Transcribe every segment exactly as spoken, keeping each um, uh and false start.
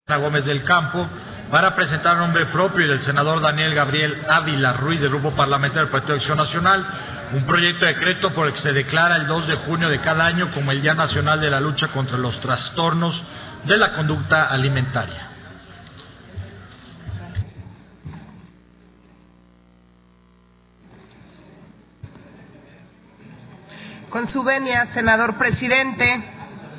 Gómez del Campo para presentar en nombre propio y del senador Daniel Gabriel Ávila Ruiz del Grupo Parlamentario del Partido de Acción Nacional un proyecto de decreto por el que se declara el dos de junio de cada año como el Día Nacional de la Lucha contra los Trastornos de la Conducta Alimentaria. Con su venia, senador presidente,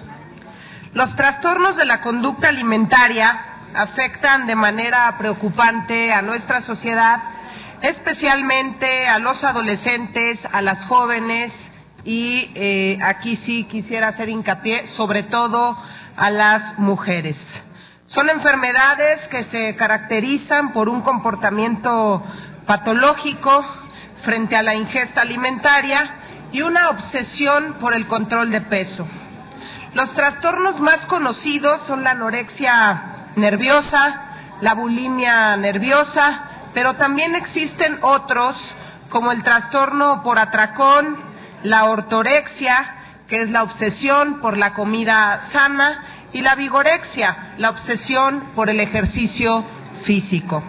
los trastornos de la conducta alimentaria afectan de manera preocupante a nuestra sociedad, especialmente a los adolescentes, a las jóvenes y eh, aquí sí quisiera hacer hincapié, sobre todo a las mujeres. Son enfermedades que se caracterizan por un comportamiento patológico frente a la ingesta alimentaria y una obsesión por el control de peso. Los trastornos más conocidos son la anorexia nerviosa, la bulimia nerviosa, pero también existen otros como el trastorno por atracón, la ortorexia, que es la obsesión por la comida sana, y la vigorexia, la obsesión por el ejercicio físico.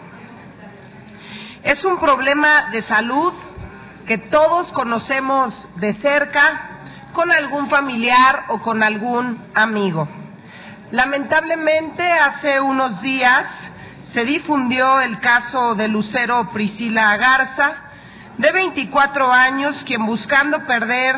Es un problema de salud que todos conocemos de cerca, con algún familiar o con algún amigo. Lamentablemente, hace unos días se difundió el caso de Lucero Priscila Garza, de veinticuatro años, quien buscando perder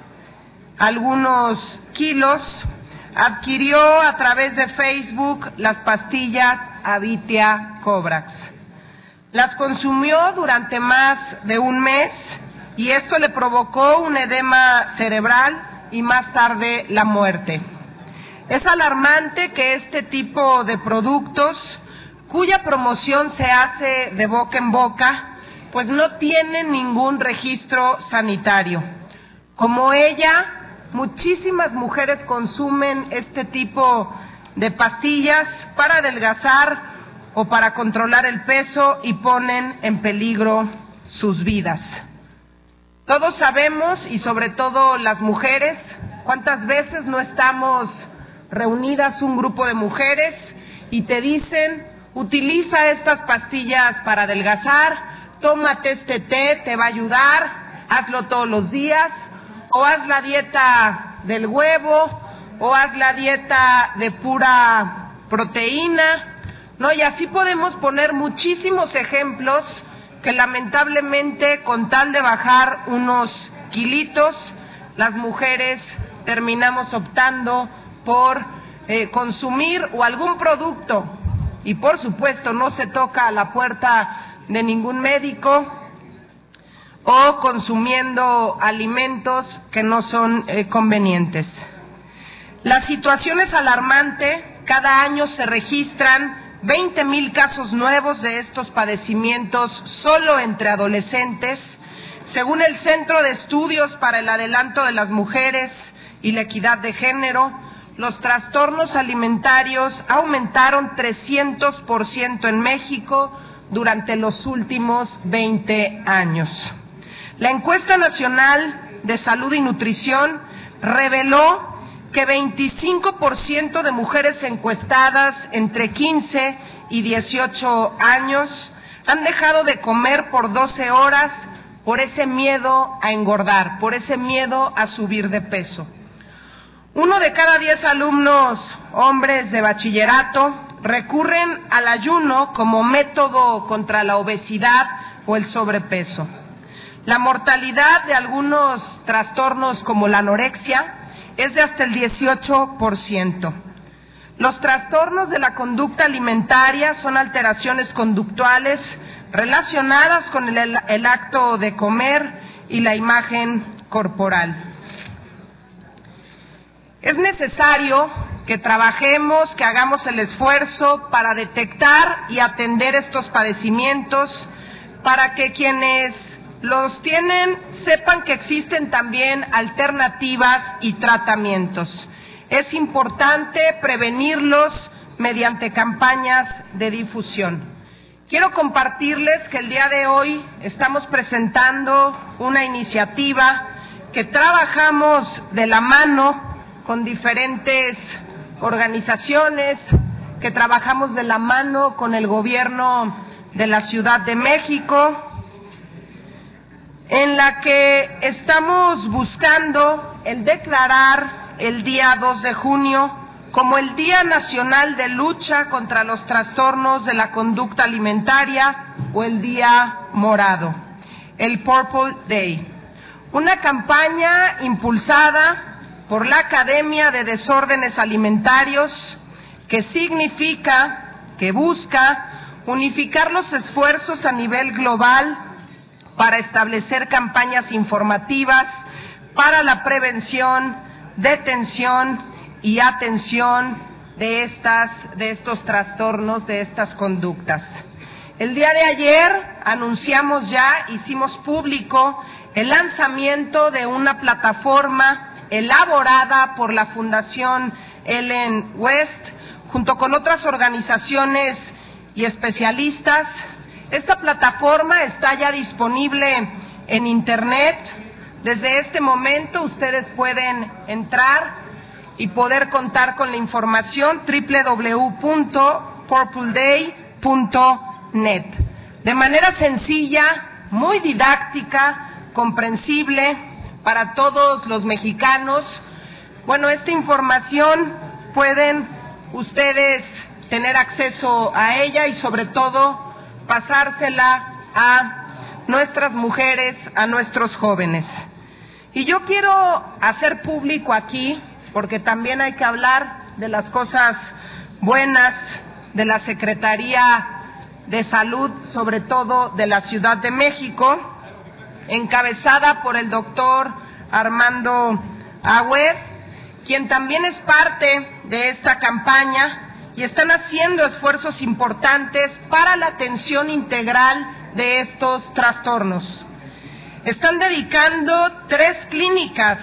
algunos kilos, adquirió a través de Facebook las pastillas Avitia Cobrax. Las consumió durante más de un mes y esto le provocó un edema cerebral y más tarde la muerte. Es alarmante que este tipo de productos, cuya promoción se hace de boca en boca, pues no tienen ningún registro sanitario. Como ella, muchísimas mujeres consumen este tipo de pastillas para adelgazar o para controlar el peso y ponen en peligro sus vidas. Todos sabemos, y sobre todo las mujeres, cuántas veces no estamos reunidas un grupo de mujeres y te dicen, utiliza estas pastillas para adelgazar, tómate este té, te va a ayudar, hazlo todos los días, o haz la dieta del huevo, o haz la dieta de pura proteína, ¿no? Y así podemos poner muchísimos ejemplos que lamentablemente con tal de bajar unos kilitos, las mujeres terminamos optando por eh, consumir o algún producto y por supuesto no se toca a la puerta de ningún médico o consumiendo alimentos que no son eh, convenientes. La situación es alarmante, cada año se registran veinte mil casos nuevos de estos padecimientos solo entre adolescentes. Según el Centro de Estudios para el Adelanto de las Mujeres y la Equidad de Género, los trastornos alimentarios aumentaron trescientos por ciento en México durante los últimos veinte años. La Encuesta Nacional de Salud y Nutrición reveló que veinticinco por ciento de mujeres encuestadas entre quince y dieciocho años han dejado de comer por doce horas por ese miedo a engordar, por ese miedo a subir de peso. Uno de cada diez alumnos hombres de bachillerato recurren al ayuno como método contra la obesidad o el sobrepeso. La mortalidad de algunos trastornos como la anorexia es de hasta el dieciocho por ciento. Los trastornos de la conducta alimentaria son alteraciones conductuales relacionadas con el, el acto de comer y la imagen corporal. Es necesario que trabajemos, que hagamos el esfuerzo para detectar y atender estos padecimientos, para que quienes los tienen sepan que existen también alternativas y tratamientos. Es importante prevenirlos mediante campañas de difusión. Quiero compartirles que el día de hoy estamos presentando una iniciativa que trabajamos de la mano con diferentes organizaciones que trabajamos de la mano con el gobierno de la Ciudad de México, en la que estamos buscando el declarar el día dos de junio como el Día Nacional de Lucha contra los Trastornos de la Conducta Alimentaria o el Día Morado, el Purple Day. Una campaña impulsada por la Academia de Desórdenes Alimentarios que significa, que busca unificar los esfuerzos a nivel global para establecer campañas informativas para la prevención, detención y atención de estas, de estos trastornos, de estas conductas. El día de ayer anunciamos ya, hicimos público el lanzamiento de una plataforma elaborada por la Fundación Ellen West, junto con otras organizaciones y especialistas. Esta plataforma está ya disponible en Internet. Desde este momento ustedes pueden entrar y poder contar con la información doble u doble u doble u punto purple day punto net. De manera sencilla, muy didáctica, comprensible para todos los mexicanos. Bueno, esta información pueden ustedes tener acceso a ella y sobre todo pasársela a nuestras mujeres, a nuestros jóvenes. Y yo quiero hacer público aquí, porque también hay que hablar de las cosas buenas de la Secretaría de Salud, sobre todo de la Ciudad de México, encabezada por el doctor Armando Agüed, quien también es parte de esta campaña y están haciendo esfuerzos importantes para la atención integral de estos trastornos. Están dedicando tres clínicas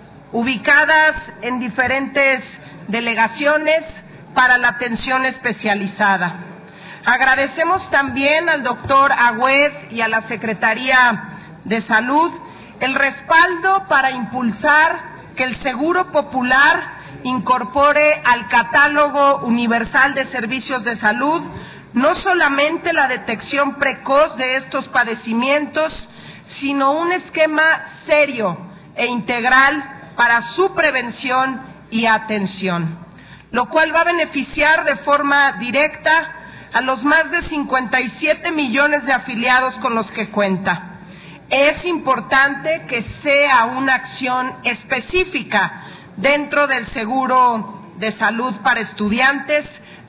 ubicadas en diferentes delegaciones para la atención especializada. Agradecemos también al doctor Agüed y a la Secretaría de Salud el respaldo para impulsar que el Seguro Popular incorpore al catálogo universal de servicios de salud no solamente la detección precoz de estos padecimientos, sino un esquema serio e integral para su prevención y atención, lo cual va a beneficiar de forma directa a los más de cincuenta y siete millones de afiliados con los que cuenta. Es importante que sea una acción específica dentro del seguro de salud para estudiantes,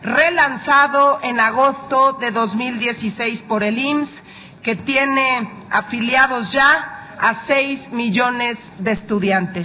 relanzado en agosto de dos mil dieciséis por el I M S S, que tiene afiliados ya a seis millones de estudiantes.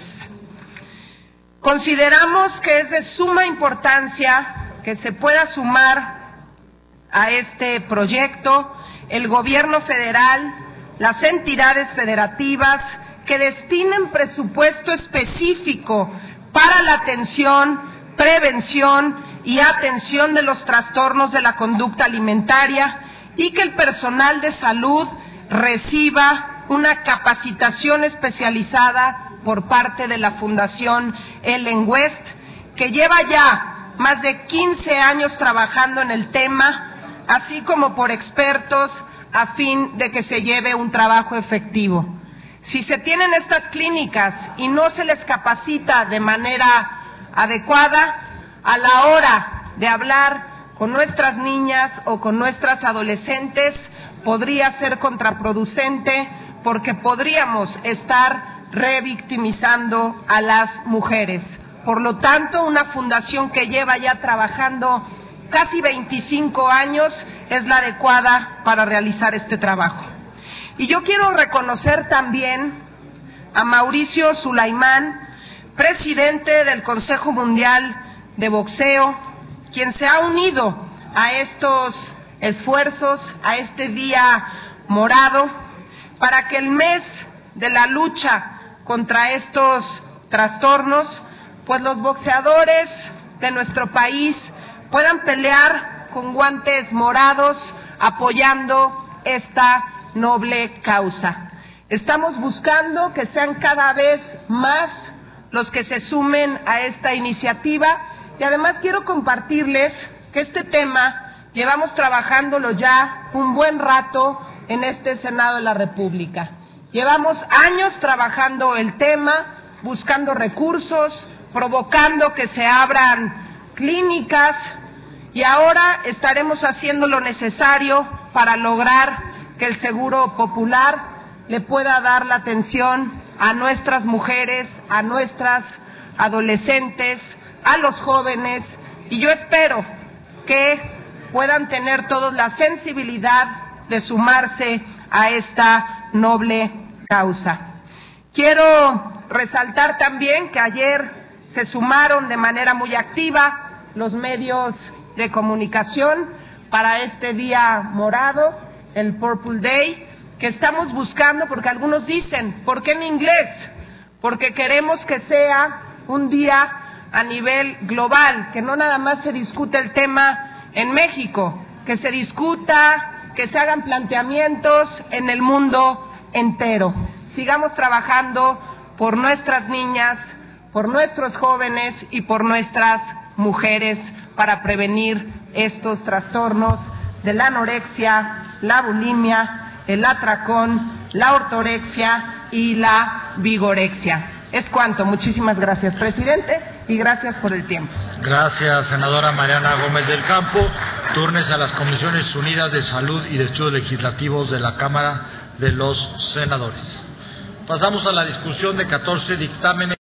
Consideramos que es de suma importancia que se pueda sumar a este proyecto el gobierno federal, las entidades federativas que destinen presupuesto específico para la atención, prevención y atención de los trastornos de la conducta alimentaria y que el personal de salud reciba una capacitación especializada por parte de la Fundación Ellen West, que lleva ya más de quince años trabajando en el tema, así como por expertos, a fin de que se lleve un trabajo efectivo. Si se tienen estas clínicas y no se les capacita de manera adecuada, a la hora de hablar con nuestras niñas o con nuestras adolescentes, podría ser contraproducente porque podríamos estar revictimizando a las mujeres. Por lo tanto, una fundación que lleva ya trabajando casi veinticinco años es la adecuada para realizar este trabajo. Y yo quiero reconocer también a Mauricio Sulaimán, presidente del Consejo Mundial de Boxeo, quien se ha unido a estos esfuerzos, a este día morado, para que el mes de la lucha contra estos trastornos, pues los boxeadores de nuestro país puedan pelear con guantes morados apoyando esta noble causa. Estamos buscando que sean cada vez más los que se sumen a esta iniciativa y además quiero compartirles que este tema llevamos trabajándolo ya un buen rato en este Senado de la República. Llevamos años trabajando el tema, buscando recursos, provocando que se abran clínicas, y ahora estaremos haciendo lo necesario para lograr que el Seguro Popular le pueda dar la atención a nuestras mujeres, a nuestras adolescentes, a los jóvenes, y yo espero que puedan tener todos la sensibilidad de sumarse a esta noble causa. Quiero resaltar también que ayer se sumaron de manera muy activa los medios de comunicación para este día morado, el Purple Day, que estamos buscando, porque algunos dicen, ¿por qué en inglés? Porque queremos que sea un día a nivel global, que no nada más se discute el tema en México, que se discuta, que se hagan planteamientos en el mundo entero. Sigamos trabajando por nuestras niñas, por nuestros jóvenes y por nuestras mujeres para prevenir estos trastornos de la anorexia, la bulimia, el atracón, la ortorexia y la vigorexia. Es cuanto. Muchísimas gracias, presidente, y gracias por el tiempo. Gracias, senadora Mariana Gómez del Campo. Turnes a las Comisiones Unidas de Salud y de Estudios Legislativos de la Cámara de los Senadores. Pasamos a la discusión de catorce dictámenes